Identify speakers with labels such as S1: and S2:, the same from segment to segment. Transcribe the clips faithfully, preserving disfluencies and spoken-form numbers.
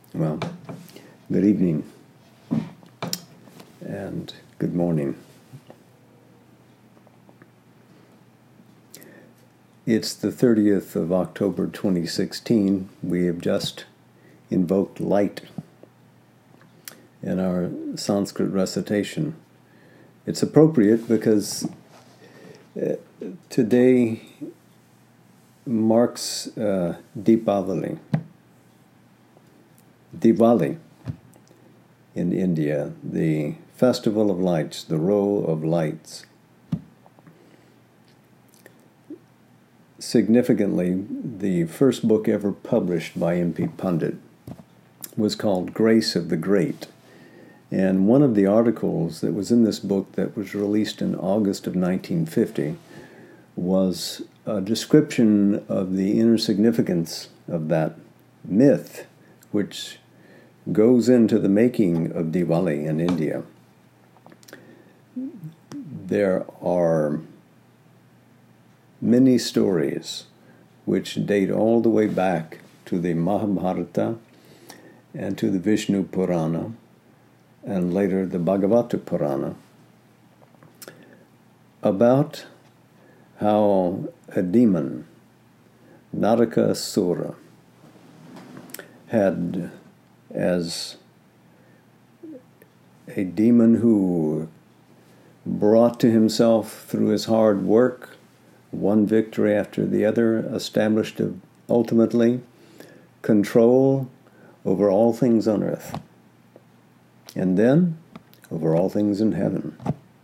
S1: Well, good evening and good morning. It's the thirtieth of October twenty sixteen. We have just invoked light in our Sanskrit recitation. It's appropriate because uh, today marks uh, Deepavali. Diwali in India, the festival of lights, the row of lights. Significantly, the first book ever published by M P Pandit was called Grace of the Great. And one of the articles that was in this book that was released in August of nineteen fifty was a description of the inner significance of that myth, which goes into the making of Diwali in India. There are many stories which date all the way back to the Mahabharata and to the Vishnu Purana and later the Bhagavata Purana about how a demon, Narakasura, had, as a demon who brought to himself through his hard work one victory after the other, established ultimately control over all things on earth, and then over all things in heaven,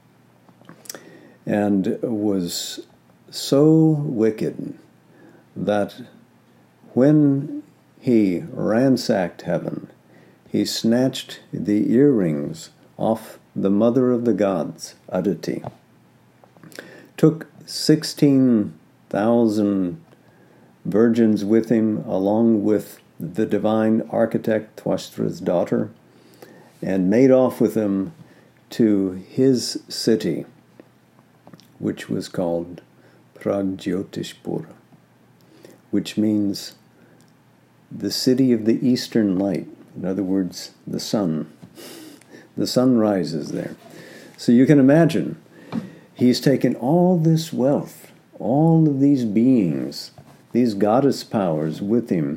S1: and was so wicked that when he ransacked heaven, he snatched the earrings off the mother of the gods, Aditi, took sixteen thousand virgins with him, along with the divine architect, Twashtra's daughter, and made off with them to his city, which was called Pragjyotishpur, which means the city of the eastern light. In other words, the sun. The sun rises there. So you can imagine, he's taken all this wealth, all of these beings, these goddess powers with him,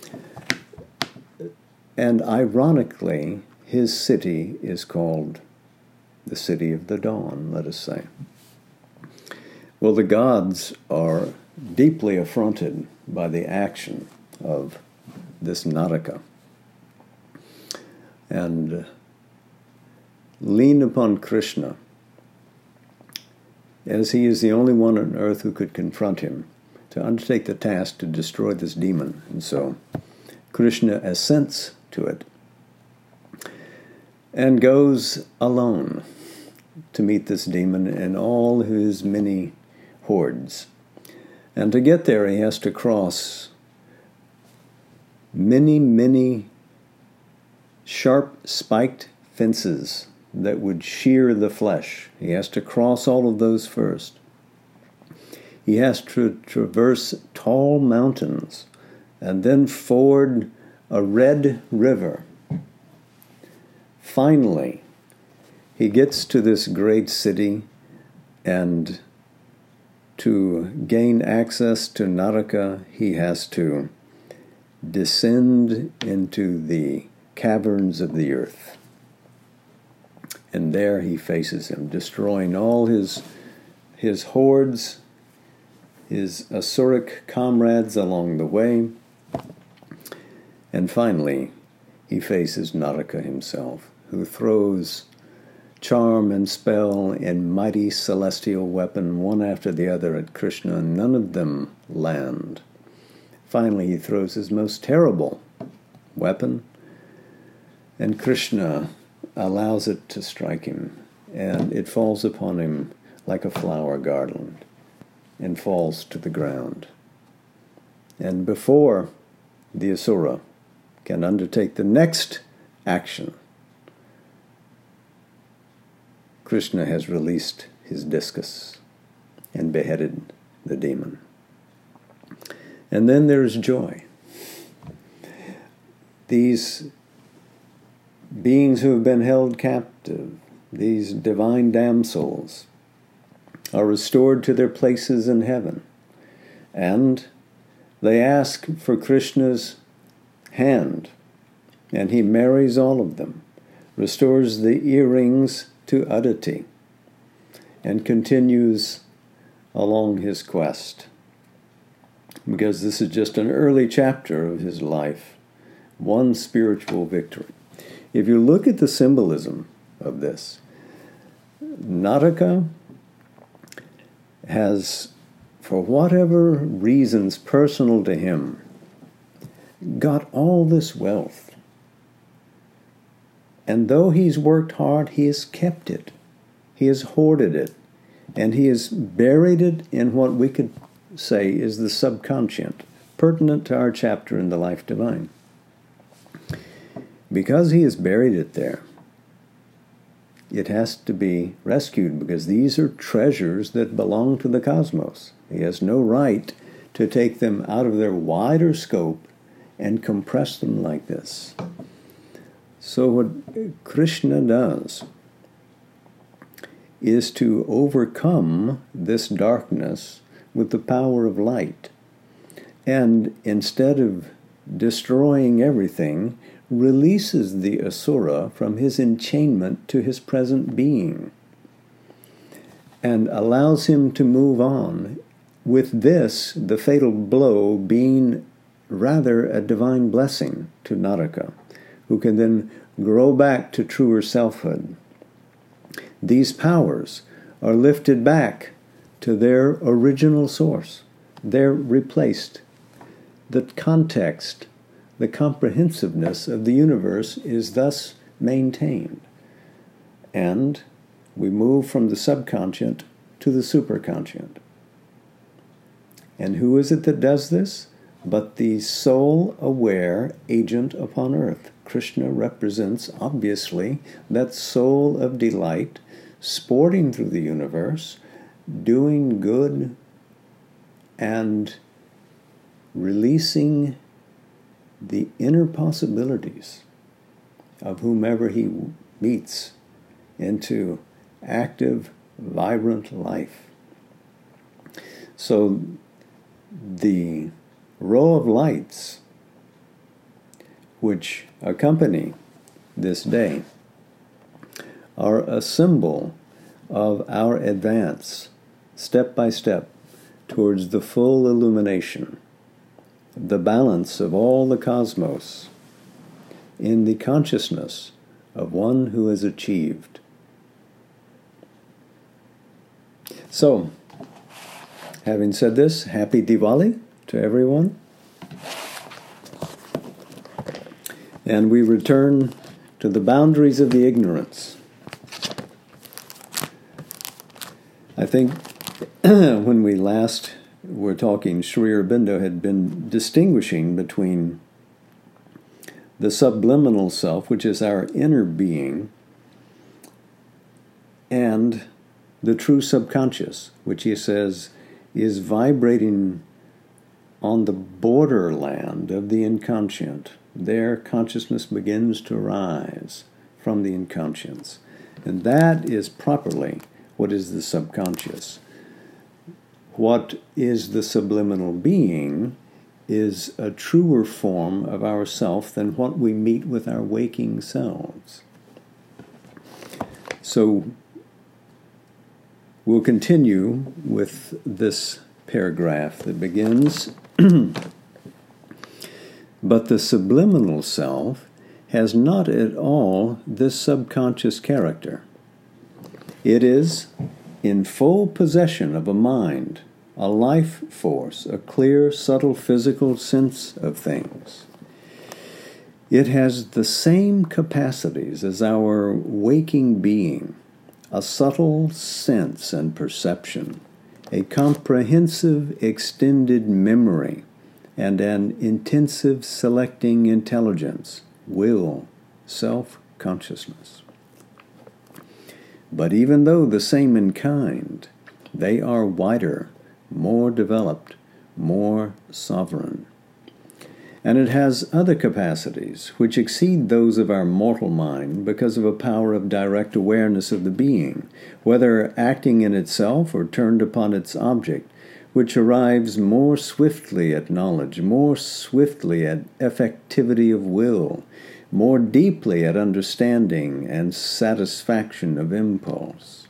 S1: and ironically, his city is called the City of the Dawn, let us say. Well, the gods are deeply affronted by the action of this Naraka, and lean upon Krishna, as he is the only one on earth who could confront him, to undertake the task to destroy this demon. And so Krishna assents to it and goes alone to meet this demon and all his many hordes. And to get there, he has to cross many, many sharp spiked fences that would shear the flesh. He has to cross all of those first. He has to traverse tall mountains and then ford a red river. Finally, he gets to this great city, and to gain access to Naraka, he has to descend into the caverns of the earth. And there he faces him, destroying all his, his hordes, his Asuric comrades along the way. And finally, he faces Naraka himself, who throws charm and spell and mighty celestial weapon one after the other at Krishna, and none of them land. Finally, he throws his most terrible weapon, and Krishna allows it to strike him, and it falls upon him like a flower garland and falls to the ground. And before the Asura can undertake the next action, Krishna has released his discus and beheaded the demon. And then there's joy. these beings who have been held captive, these divine damsels, are restored to their places in heaven. And they ask for Krishna's hand, and he marries all of them, restores the earrings to Aditi, and continues along his quest. Because this is just an early chapter of his life, one spiritual victory. If you look at the symbolism of this, Naraka has, for whatever reasons personal to him, got all this wealth. And though he's worked hard, he has kept it. He has hoarded it. And he has buried it in what we could say is the subconscient, pertinent to our chapter in the Life Divine. Because he has buried it there, it has to be rescued, because these are treasures that belong to the cosmos. He has no right to take them out of their wider scope and compress them like this. So what Krishna does is to overcome this darkness with the power of light. And instead of destroying everything, releases the Asura from his enchainment to his present being and allows him to move on, with this, the fatal blow, being rather a divine blessing to Naraka, who can then grow back to truer selfhood. These powers are lifted back to their original source. They're replaced. The context, the comprehensiveness of the universe is thus maintained. And we move from the subconscient to the superconscient. And who is it that does this? But the soul-aware agent upon earth. Krishna represents, obviously, that soul of delight, sporting through the universe, doing good, and releasing the inner possibilities of whomever he meets into active, vibrant life. So the row of lights which accompany this day are a symbol of our advance, step by step, towards the full illumination, the balance of all the cosmos in the consciousness of one who has achieved. So, having said this, happy Diwali to everyone. And we return to the boundaries of the ignorance. I think when we last were talking, Sri Aurobindo had been distinguishing between the subliminal self, which is our inner being, and the true subconscious, which he says is vibrating on the borderland of the inconscient. There, consciousness begins to rise from the inconscience. And that is properly what is the subconscious. What is the subliminal being is a truer form of ourself than what we meet with our waking selves. So we'll continue with this paragraph that begins, but the subliminal self has not at all this subconscious character. It is in full possession of a mind, a life force, a clear, subtle physical sense of things. It has the same capacities as our waking being, a subtle sense and perception, a comprehensive extended memory, and an intensive selecting intelligence, will, self-consciousness. But even though the same in kind, they are wider, more developed, more sovereign. And it has other capacities which exceed those of our mortal mind because of a power of direct awareness of the being, whether acting in itself or turned upon its object, which arrives more swiftly at knowledge, more swiftly at effectivity of will, more deeply at understanding and satisfaction of impulse.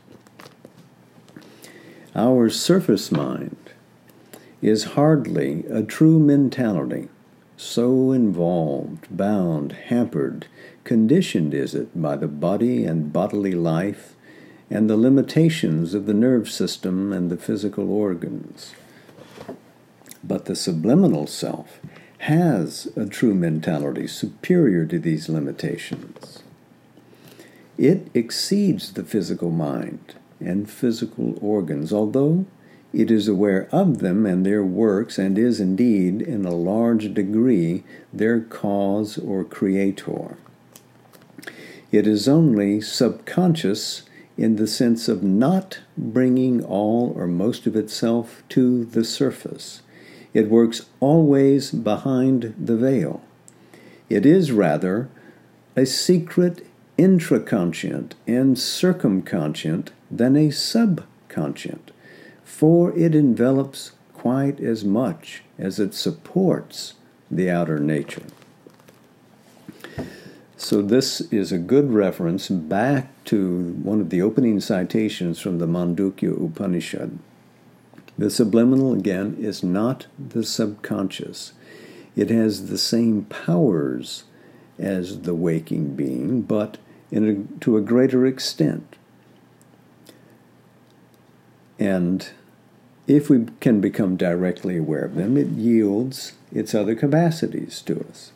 S1: Our surface mind is hardly a true mentality. So involved, bound, hampered, conditioned is it by the body and bodily life and the limitations of the nerve system and the physical organs. But the subliminal self has a true mentality superior to these limitations. It exceeds the physical mind and physical organs, although it is aware of them and their works, and is indeed, in a large degree, their cause or creator. It is only subconscious in the sense of not bringing all or most of itself to the surface. It works always behind the veil. It is rather a secret intraconscient and circumconscient than a subconscient, for it envelops quite as much as it supports the outer nature. So this is a good reference back to one of the opening citations from the Mandukya Upanishad. The subliminal, again, is not the subconscious. It has the same powers as the waking being, but in a, to a greater extent. And if we can become directly aware of them, it yields its other capacities to us.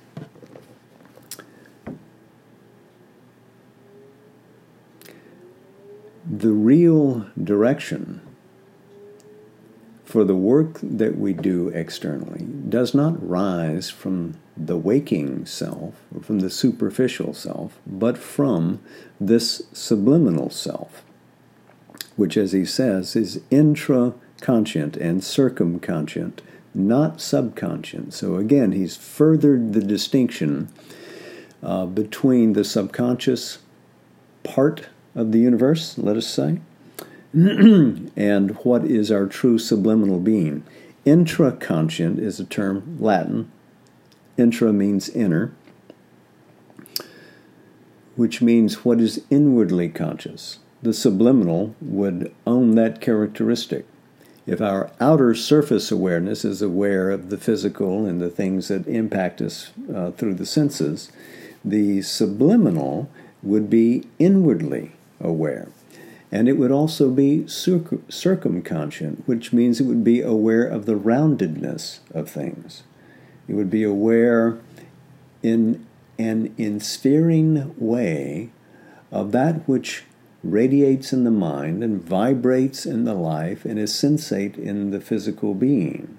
S1: The real direction for the work that we do externally does not rise from the waking self, or from the superficial self, but from this subliminal self, which, as he says, is intraconscient and circumconscient, not subconscient. So again, he's furthered the distinction uh, between the subconscious part of the universe, let us say, and what is our true subliminal being. Intraconscient is a term, Latin. Intra means inner, which means what is inwardly conscious. The subliminal would own that characteristic. If our outer surface awareness is aware of the physical and the things that impact us uh, through the senses, the subliminal would be inwardly aware. And it would also be circ- circumconscient, which means it would be aware of the roundedness of things. It would be aware in an ensphering way of that which radiates in the mind and vibrates in the life and is sensate in the physical being.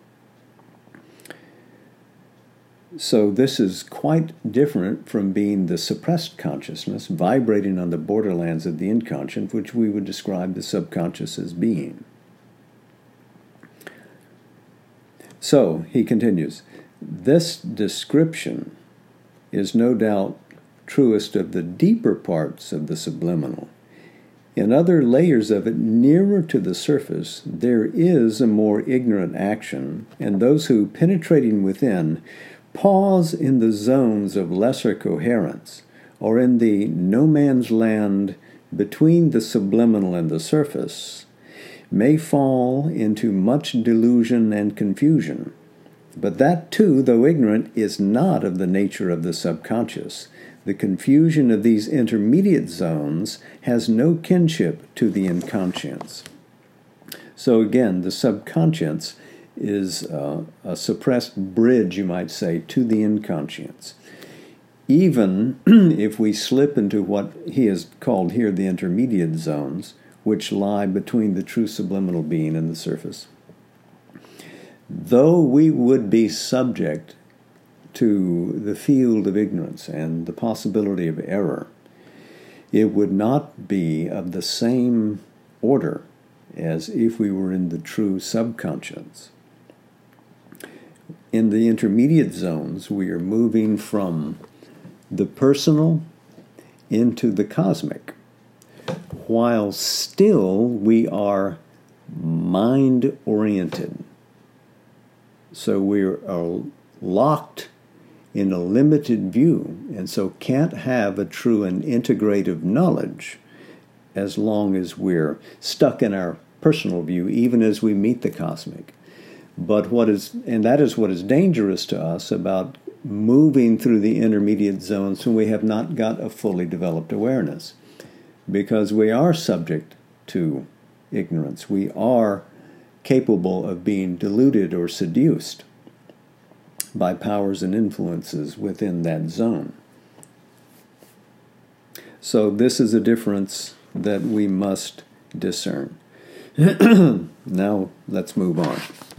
S1: So this is quite different from being the suppressed consciousness vibrating on the borderlands of the inconscient, which we would describe the subconscious as being. So, he continues, this description is no doubt truest of the deeper parts of the subliminal. In other layers of it, nearer to the surface, there is a more ignorant action, and those who, penetrating within, pause in the zones of lesser coherence, or in the no man's land between the subliminal and the surface, may fall into much delusion and confusion. But that too, though ignorant, is not of the nature of the subconscious. The confusion of these intermediate zones has no kinship to the inconscience. So again, the subconscious is uh, a suppressed bridge, you might say, to the inconscience. Even if we slip into what he has called here the intermediate zones, which lie between the true subliminal being and the surface, though we would be subject to the field of ignorance and the possibility of error, it would not be of the same order as if we were in the true subconscious. in the intermediate zones, we are moving from the personal into the cosmic, while still we are mind-oriented. So we are locked in a limited view, and so can't have a true and integrative knowledge as long as we're stuck in our personal view, even as we meet the cosmic. But what is, and that is what is dangerous to us about moving through the intermediate zones when we have not got a fully developed awareness, because we are subject to ignorance. We are capable of being deluded or seduced by powers and influences within that zone. So this is a difference that we must discern. Now let's move on.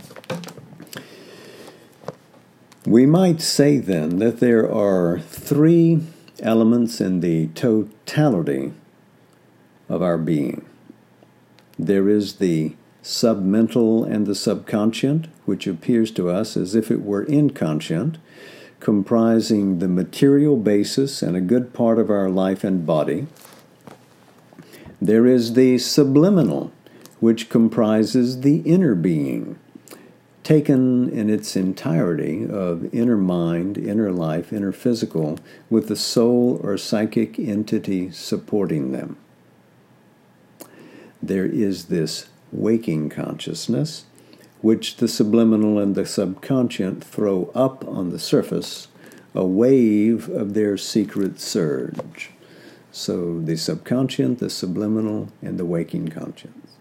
S1: We might say then that there are three elements in the totality of our being. There is the submental and the subconscient, which appears to us as if it were inconscient, comprising the material basis and a good part of our life and body. There is the subliminal, which comprises the inner being, taken in its entirety of inner mind, inner life, inner physical, with the soul or psychic entity supporting them. There is this waking consciousness, which the subliminal and the subconscient throw up on the surface, a wave of their secret surge. So the subconscient, the subliminal, and the waking conscience.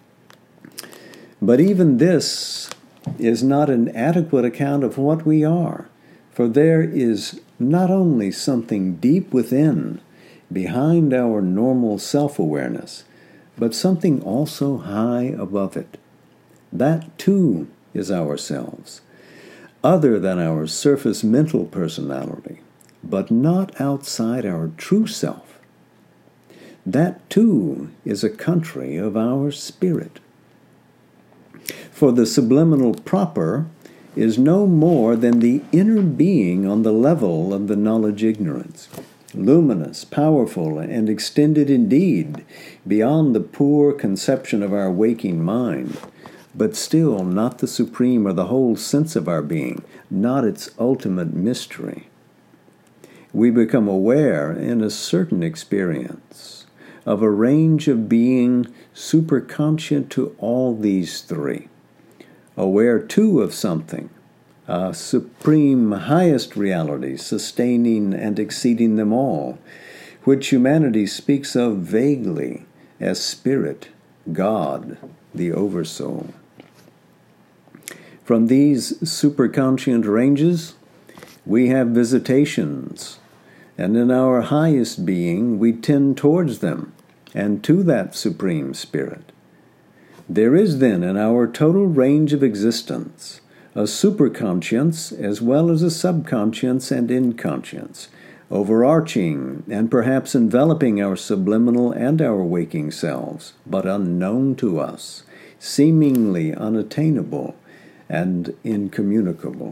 S1: But even this is not an adequate account of what we are, for there is not only something deep within, behind our normal self-awareness, but something also high above it. That too is ourselves, other than our surface mental personality, but not outside our true self. That too is a country of our spirit. For the subliminal proper is no more than the inner being on the level of the knowledge ignorance, luminous, powerful, and extended indeed beyond the poor conception of our waking mind, but still not the supreme or the whole sense of our being, not its ultimate mystery. We become aware in a certain experience of a range of being superconscient to all these three, aware too of something, a supreme highest reality sustaining and exceeding them all, which humanity speaks of vaguely as spirit, God, the Oversoul. From these superconscient ranges, we have visitations, and in our highest being we tend towards them and to that supreme spirit. There is then in our total range of existence a superconscience as well as a subconscience and inconscience, overarching and perhaps enveloping our subliminal and our waking selves, but unknown to us, seemingly unattainable and incommunicable.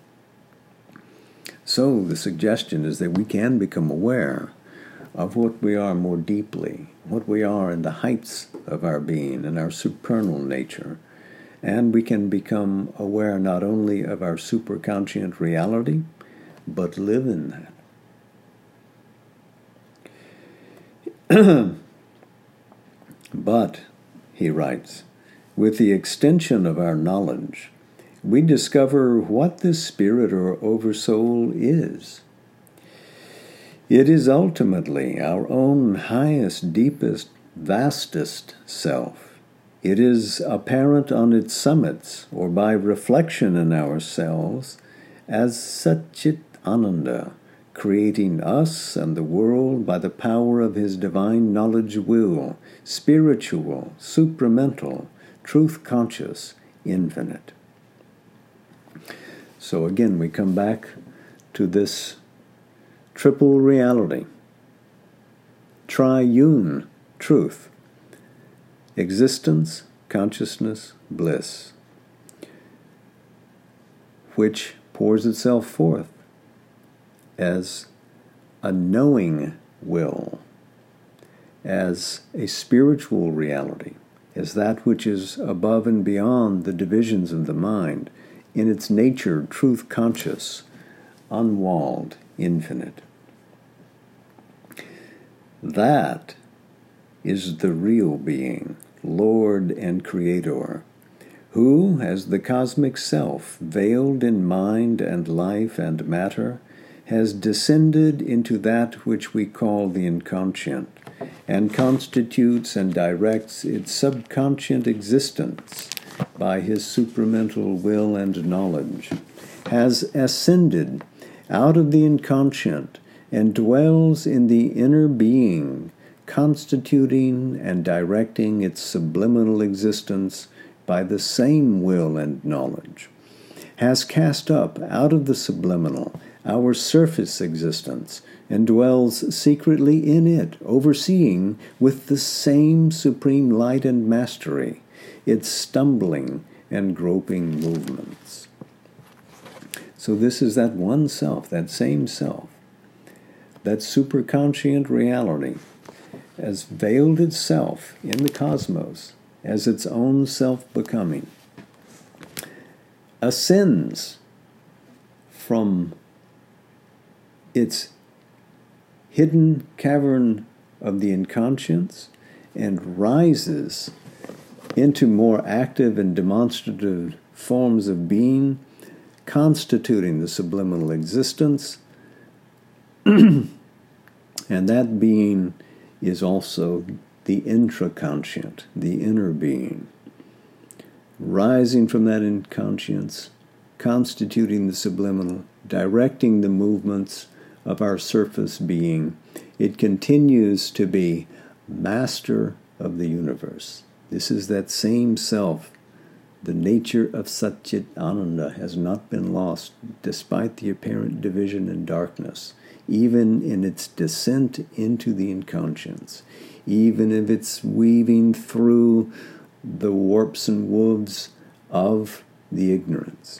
S1: So the suggestion is that we can become aware of what we are more deeply, what we are in the heights of our being and our supernal nature, and we can become aware not only of our superconscient reality, but live in that. But, he writes, with the extension of our knowledge, we discover what this spirit or oversoul is. It is ultimately our own highest, deepest, vastest self. It is apparent on its summits, or by reflection in ourselves, as Satchit Ananda, creating us and the world by the power of his divine knowledge will, spiritual, supramental, truth-conscious, infinite. So again, we come back to this triple reality, triune truth, existence, consciousness, bliss. which pours itself forth as a knowing will, as a spiritual reality, as that which is above and beyond the divisions of the mind, in its nature truth conscious, unwalled, infinite. That is the real being, Lord and Creator, who, as the cosmic self, veiled in mind and life and matter, has descended into that which we call the inconscient, and constitutes and directs its subconscient existence by his supramental will and knowledge, has ascended out of the inconscient and dwells in the inner being, constituting and directing its subliminal existence by the same will and knowledge, has cast up out of the subliminal our surface existence, and dwells secretly in it, overseeing with the same supreme light and mastery its stumbling and groping movements. So this is that one self, that same self, that superconscient reality, has veiled itself in the cosmos as its own self-becoming, ascends from its hidden cavern of the inconscience and rises into more active and demonstrative forms of being, constituting the subliminal existence, and that being is also the intraconscient, the inner being, rising from that inconscience, constituting the subliminal, directing the movements of our surface being. It continues to be master of the universe. This is that same self. The nature of Satchit Ananda has not been lost despite the apparent division and darkness, even in its descent into the inconscience, even if it's weaving through the warps and wooves of the ignorance.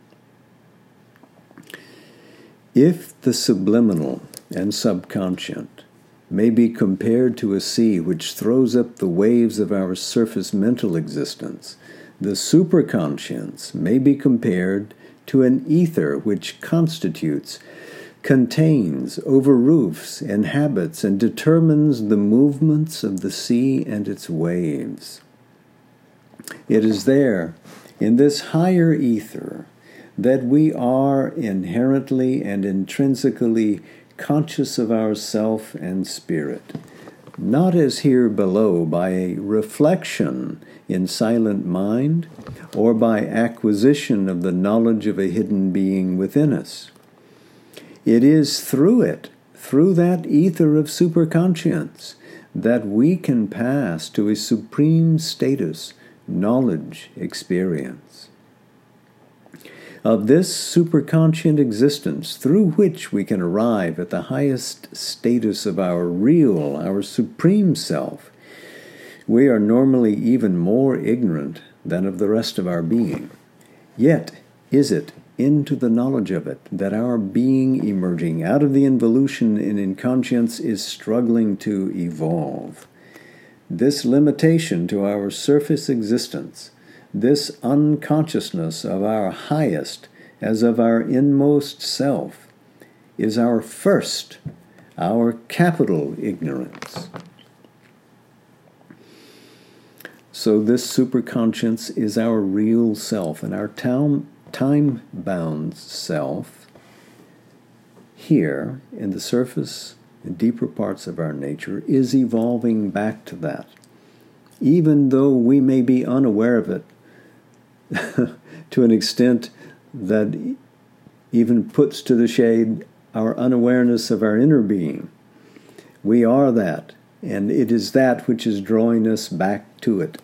S1: If the subliminal and subconscient may be compared to a sea which throws up the waves of our surface mental existence, the superconscience may be compared to an ether which constitutes, contains, overroofs, inhabits, and determines the movements of the sea and its waves. It is there, in this higher ether, that we are inherently and intrinsically conscious of ourself and spirit, not as here below by a reflection in silent mind or by acquisition of the knowledge of a hidden being within us. It is through it, through that ether of superconscience, that we can pass to a supreme status, knowledge, experience. Of this superconscient existence through which we can arrive at the highest status of our real, our supreme self, we are normally even more ignorant than of the rest of our being. Yet is it into the knowledge of it that our being emerging out of the involution in inconscience is struggling to evolve. This limitation to our surface existence, this unconsciousness of our highest as of our inmost self, is our first, our capital ignorance. So this superconscience is our real self, and our town, time-bound self here in the surface and deeper parts of our nature is evolving back to that, even though we may be unaware of it to an extent that even puts to the shade our unawareness of our inner being. We are that, and it is that which is drawing us back to it.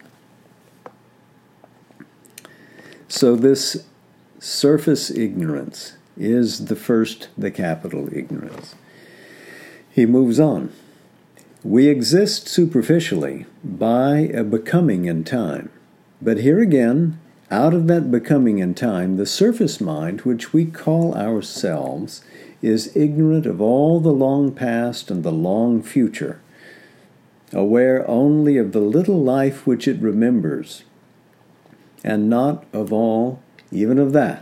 S1: So this surface ignorance is the first, the capital ignorance. He moves on. We exist superficially by a becoming in time, but here again, Out of that becoming in time, the surface mind, which we call ourselves, is ignorant of all the long past and the long future, aware only of the little life which it remembers, and not of all, even of that,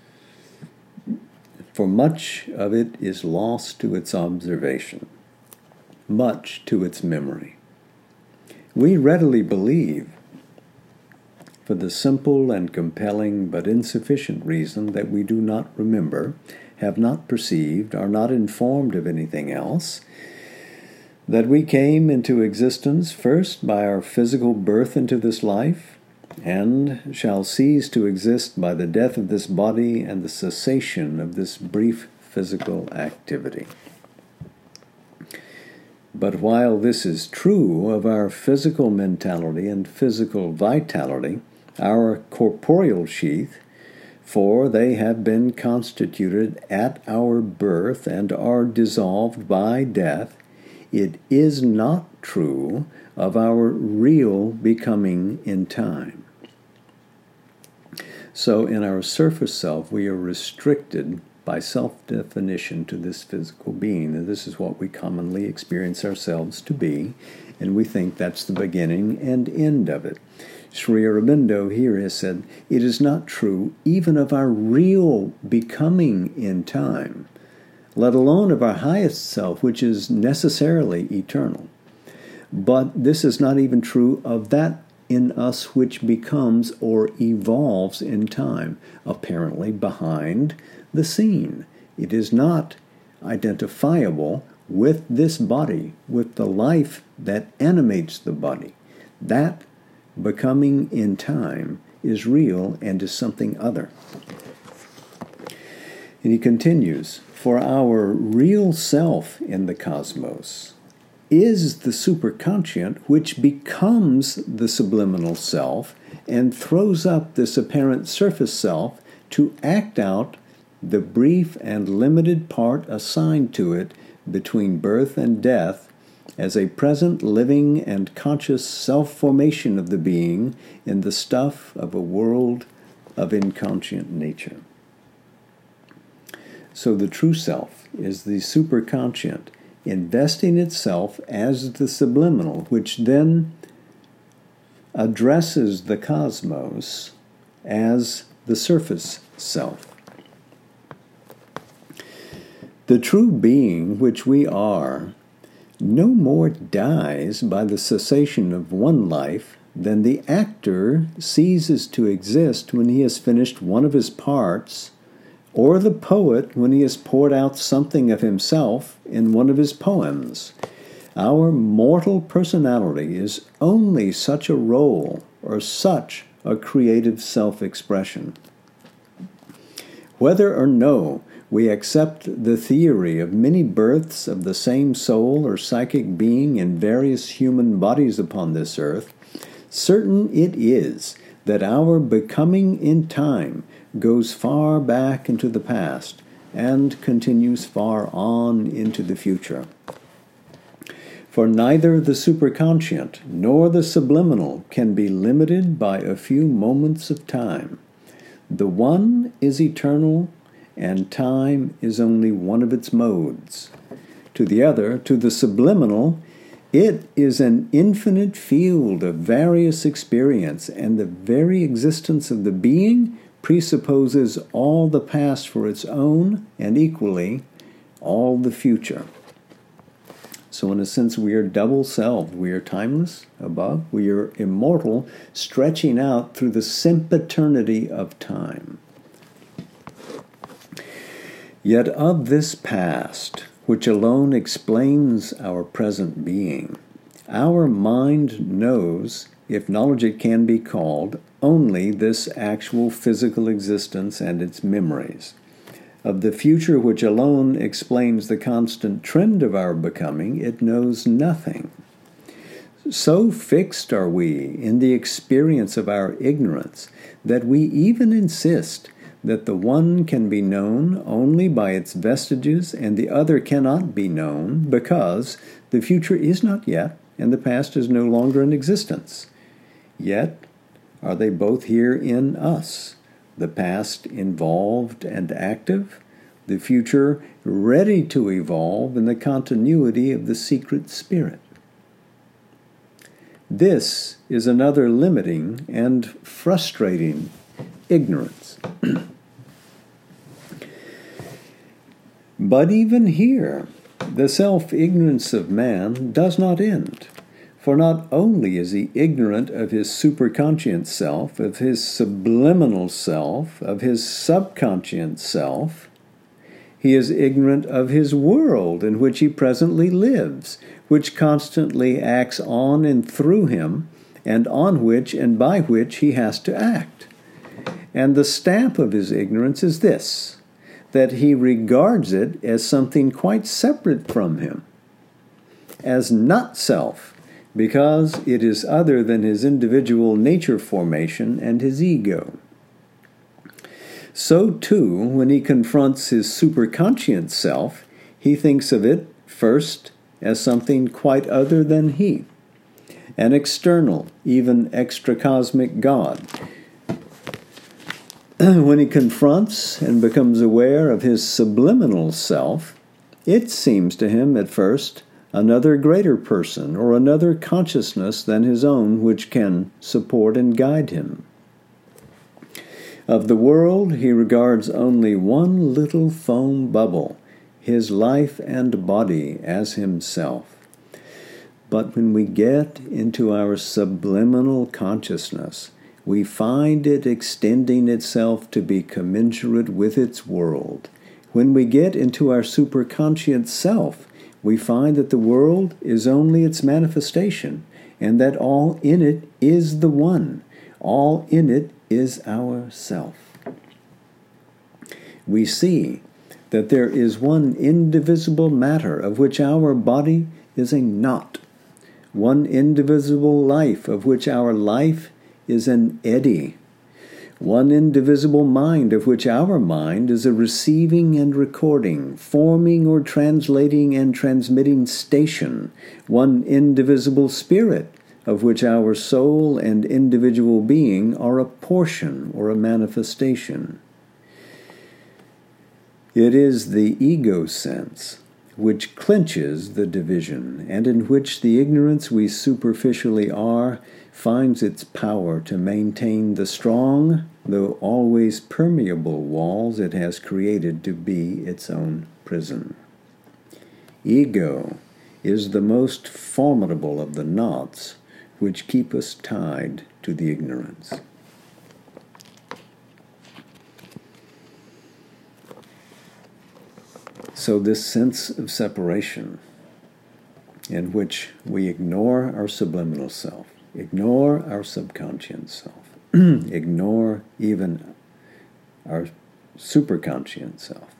S1: for much of it is lost to its observation, much to its memory. We readily believe, for the simple and compelling but insufficient reason that we do not remember, have not perceived, are not informed of anything else, that we came into existence first by our physical birth into this life, and shall cease to exist by the death of this body and the cessation of this brief physical activity. But while this is true of our physical mentality and physical vitality, our corporeal sheath, for they have been constituted at our birth and are dissolved by death, it is not true of our real becoming in time. So in our surface self, we are restricted by self-definition to this physical being, and this is what we commonly experience ourselves to be, and we think that's the beginning and end of it. Sri Aurobindo here has said, it is not true even of our real becoming in time, let alone of our highest self, which is necessarily eternal. But this is not even true of that in us which becomes or evolves in time, apparently behind the scene. It is not identifiable with this body, with the life that animates the body. That becoming in time is real and is something other. And he continues, for our real self in the cosmos is the superconscient which becomes the subliminal self and throws up this apparent surface self to act out the brief and limited part assigned to it between birth and death as a present living and conscious self-formation of the being in the stuff of a world of inconscient nature. So the true self is the superconscient, investing itself as the subliminal, which then addresses the cosmos as the surface self. The true being which we are no more dies by the cessation of one life than the actor ceases to exist when he has finished one of his parts, or the poet when he has poured out something of himself in one of his poems. Our mortal personality is only such a role or such a creative self-expression. Whether or no we accept the theory of many births of the same soul or psychic being in various human bodies upon this earth, certain it is that our becoming in time goes far back into the past and continues far on into the future. For neither the superconscient nor the subliminal can be limited by a few moments of time. The one is eternal, and time is only one of its modes. To the other, to the subliminal, it is an infinite field of various experience, and the very existence of the being presupposes all the past for its own, and equally, all the future. So in a sense, we are double-selved. We are timeless above. We are immortal, stretching out through the sempiternity of time. Yet of this past, which alone explains our present being, our mind knows, if knowledge it can be called, only this actual physical existence and its memories. Of the future which alone explains the constant trend of our becoming, it knows nothing. So fixed are we in the experience of our ignorance that we even insist that the one can be known only by its vestiges and the other cannot be known because the future is not yet and the past is no longer in existence. Yet Are they both here in us? The past involved and active, the future ready to evolve in the continuity of the secret spirit. This is another limiting and frustrating ignorance. But even here, the self-ignorance of man does not end. For not only is he ignorant of his superconscient self, of his subliminal self, of his subconscient self, he is ignorant of his world in which he presently lives, which constantly acts on and through him, and on which and by which he has to act. And the stamp of his ignorance is this, that he regards it as something quite separate from him, as not self, because it is other than his individual nature formation and his ego. So, too, when he confronts his superconscient self, he thinks of it, first, as something quite other than he, an external, even extracosmic God. When he confronts and becomes aware of his subliminal self, it seems to him at first another greater person or another consciousness than his own which can support and guide him. Of the world, he regards only one little foam bubble, his life and body as himself. But when we get into our subliminal consciousness, we find it extending itself to be commensurate with its world. When we get into our superconscient self, we find that the world is only its manifestation, and that all in it is the one. All in it is our self. We see that there is one indivisible matter of which our body is a knot, one indivisible life of which our life is an eddy, one indivisible mind of which our mind is a receiving and recording, forming or translating and transmitting station, one indivisible spirit of which our soul and individual being are a portion or a manifestation. It is the ego sense which clinches the division, and in which the ignorance we superficially are finds its power to maintain the strong, though always permeable walls it has created to be its own prison. Ego is the most formidable of the knots which keep us tied to the ignorance. So this sense of separation in which we ignore our subliminal self, ignore our subconscious self, ignore even our superconscious self,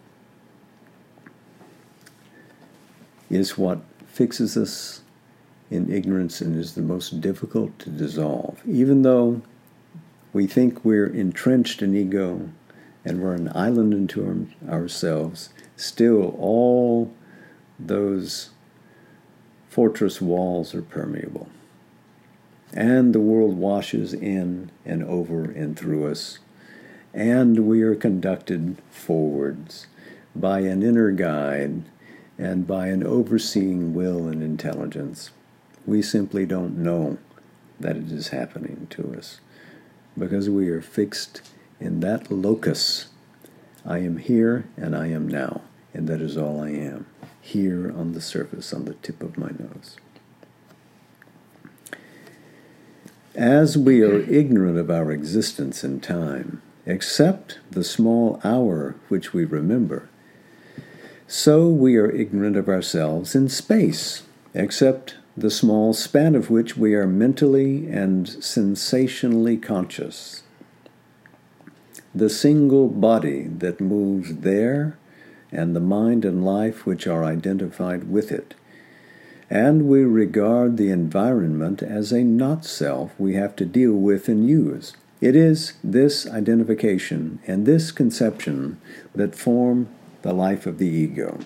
S1: is what fixes us in ignorance and is the most difficult to dissolve. Even though we think we're entrenched in ego and we're an island unto ourselves, still all those fortress walls are permeable. And the world washes in and over and through us, and we are conducted forwards by an inner guide and by an overseeing will and intelligence. We simply don't know that it is happening to us because we are fixed in that locus. I am here and I am now, and that is all I am, here on the surface, on the tip of my nose. As we are ignorant of our existence in time, except the small hour which we remember, so we are ignorant of ourselves in space, except the small span of which we are mentally and sensationally conscious. The single body that moves there, and the mind and life which are identified with it. And we regard the environment as a not-self we have to deal with and use. It is this identification and this conception that form the life of the ego.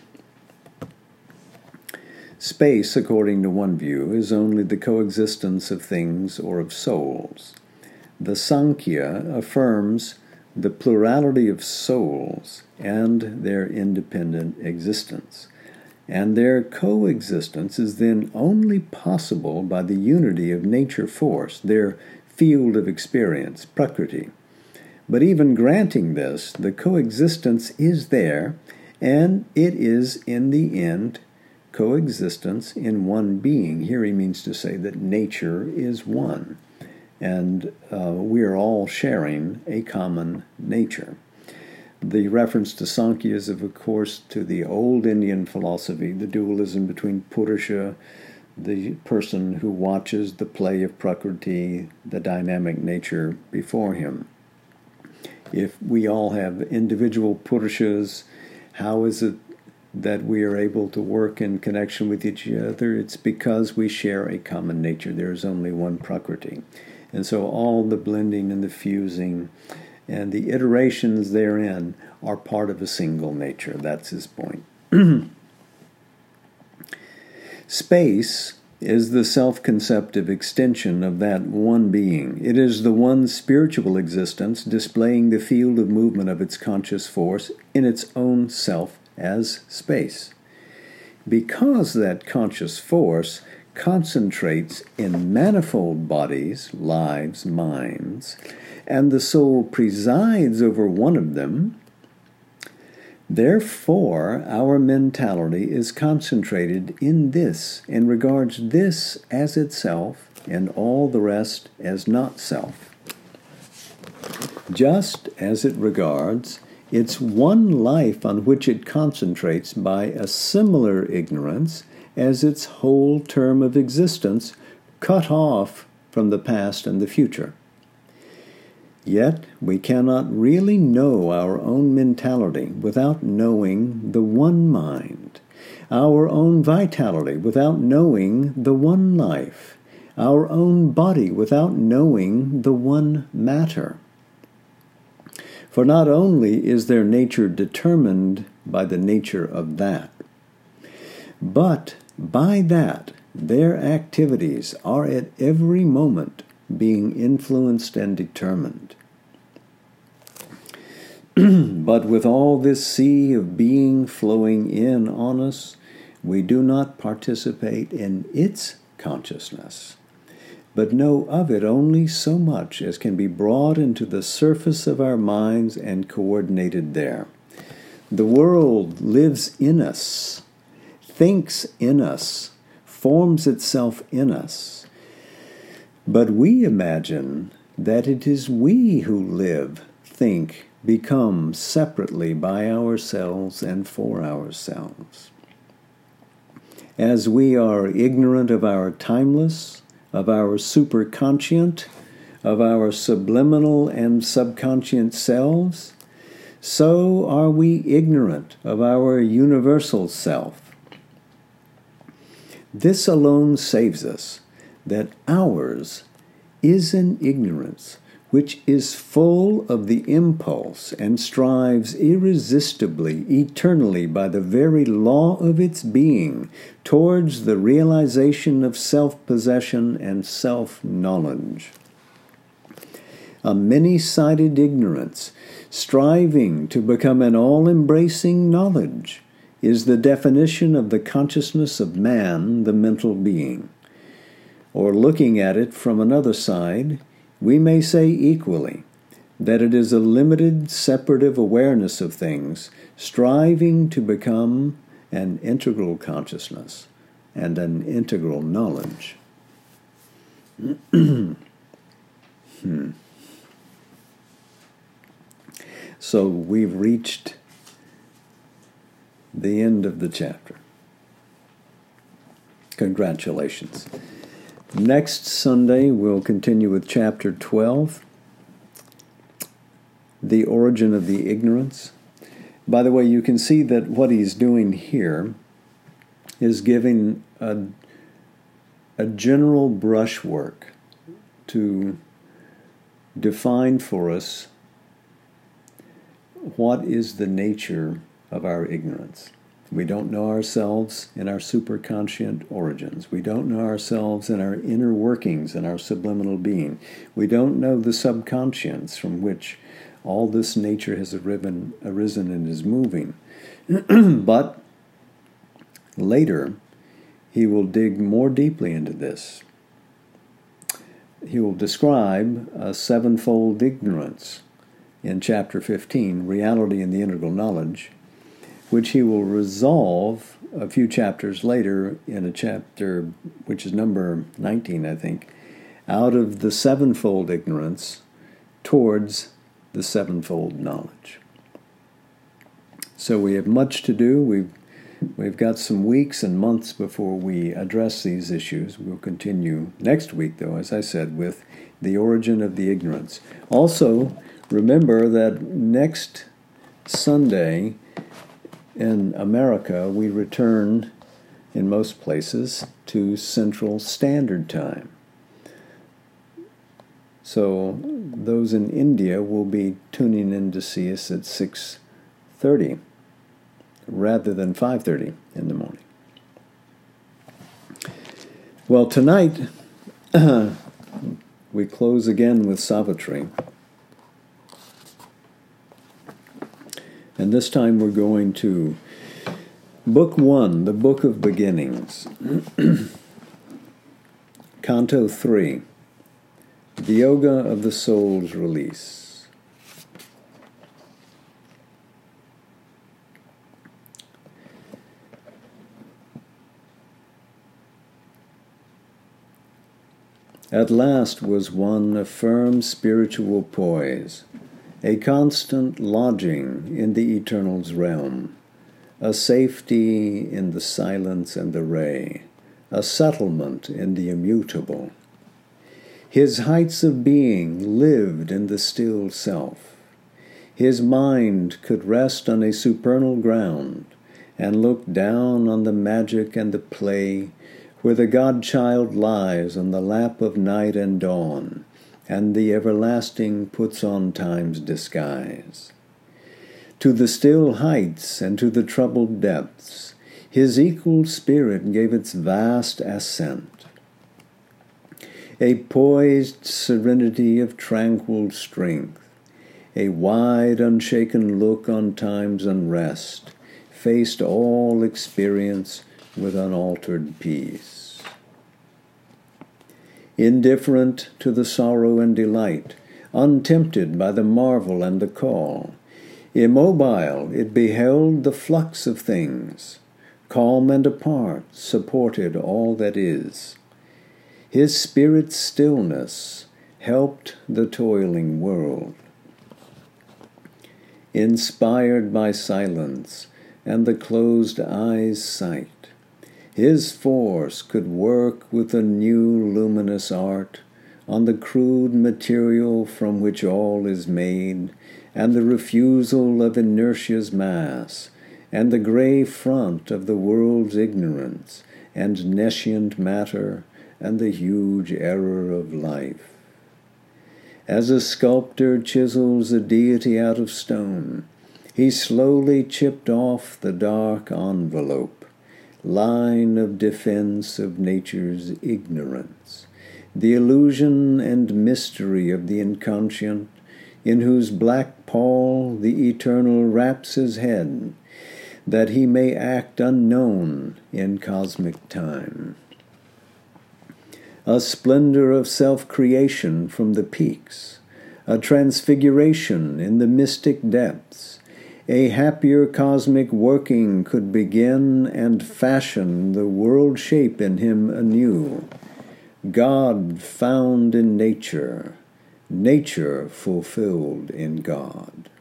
S1: Space, according to one view, is only the coexistence of things or of souls. the Sankhya affirms the plurality of souls and their independent existence. And their coexistence is then only possible by the unity of nature force, their field of experience, Prakriti. But even granting this, the coexistence is there, and it is in the end coexistence in one being. Here he means to say that nature is one, and uh, we are all sharing a common nature. The reference to Sankhya is, of course, to the old Indian philosophy, the dualism between Purusha, the person who watches the play of Prakriti, the dynamic nature before him. If we all have individual Purushas, how is it that we are able to work in connection with each other? It's because we share a common nature. There is only one Prakriti. And so all the blending and the fusing and the iterations therein are part of a single nature. That's his point. Space is the self-conceptive extension of that one being. It is the one spiritual existence displaying the field of movement of its conscious force in its own self as space. Because that conscious force concentrates in manifold bodies, lives, minds, and the soul presides over one of them, therefore our mentality is concentrated in this and regards this as itself and all the rest as not self, just as it regards its one life on which it concentrates by a similar ignorance as its whole term of existence cut off from the past and the future. Yet we cannot really know our own mentality without knowing the one mind, our own vitality without knowing the one life, our own body without knowing the one matter. For not only is their nature determined by the nature of that, but by that their activities are at every moment being influenced and determined. But with all this sea of being flowing in on us, we do not participate in its consciousness, but know of it only so much as can be brought into the surface of our minds and coordinated there. The world lives in us, thinks in us, forms itself in us, but we imagine that it is we who live, think, become separately by ourselves and for ourselves. As we are ignorant of our timeless, of our superconscient, of our subliminal and subconscient selves, so are we ignorant of our universal self. This alone saves us, that ours is an ignorance which is full of the impulse and strives irresistibly, eternally, by the very law of its being, towards the realization of self-possession and self-knowledge. A many-sided ignorance, striving to become an all-embracing knowledge, is the definition of the consciousness of man, the mental being. Or looking at it from another side, we may say equally that it is a limited, separative awareness of things, striving to become an integral consciousness and an integral knowledge. hmm. So we've reached the end of the chapter. Congratulations. Next Sunday, we'll continue with chapter twelve, the origin of the ignorance. By the way, you can see that what he's doing here is giving a, a general brushwork to define for us what is the nature of our ignorance. We don't know ourselves in our superconscient origins. We don't know ourselves in our inner workings and our subliminal being. We don't know the subconscious from which all this nature has arisen, arisen and is moving. But later, he will dig more deeply into this. He will describe a sevenfold ignorance in chapter fifteen, Reality and the Integral Knowledge, which he will resolve a few chapters later in a chapter which is number nineteen, I think, out of the sevenfold ignorance towards the sevenfold knowledge. So we have much to do. We've, we've got some weeks and months before we address these issues. We'll continue next week, though, as I said, with the origin of the ignorance. Also, remember that next Sunday in America, we return, in most places, to Central Standard Time. So those in India will be tuning in to see us at six thirty rather than five thirty in the morning. Well, tonight we close again with Savitri. And this time we're going to Book One, the Book of Beginnings. Canto Three, the Yoga of the Soul's Release. At last was won a firm spiritual poise, a constant lodging in the Eternal's realm, a safety in the silence and the ray, a settlement in the immutable. His heights of being lived in the still self. His mind could rest on a supernal ground and look down on the magic and the play where the God-child lies on the lap of night and dawn, and the everlasting puts on time's disguise. To the still heights and to the troubled depths, his equal spirit gave its vast ascent. A poised serenity of tranquil strength, a wide, unshaken look on time's unrest, faced all experience with unaltered peace. Indifferent to the sorrow and delight, untempted by the marvel and the call, immobile it beheld the flux of things, calm and apart supported all that is. His spirit's stillness helped the toiling world. Inspired by silence and the closed eye's sight, his force could work with a new luminous art on the crude material from which all is made, and the refusal of inertia's mass, and the gray front of the world's ignorance, and nescient matter, and the huge error of life. As a sculptor chisels a deity out of stone, he slowly chipped off the dark envelope, line of defense of nature's ignorance, the illusion and mystery of the inconscient, in whose black pall the Eternal wraps his head, that he may act unknown in cosmic time. A splendor of self-creation from the peaks, a transfiguration in the mystic depths, a happier cosmic working could begin and fashion the world shape in him anew. God found in nature, nature fulfilled in God.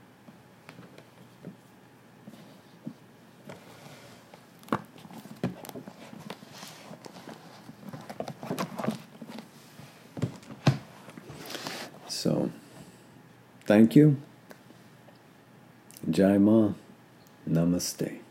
S1: So, thank you. Jai Ma. Namaste.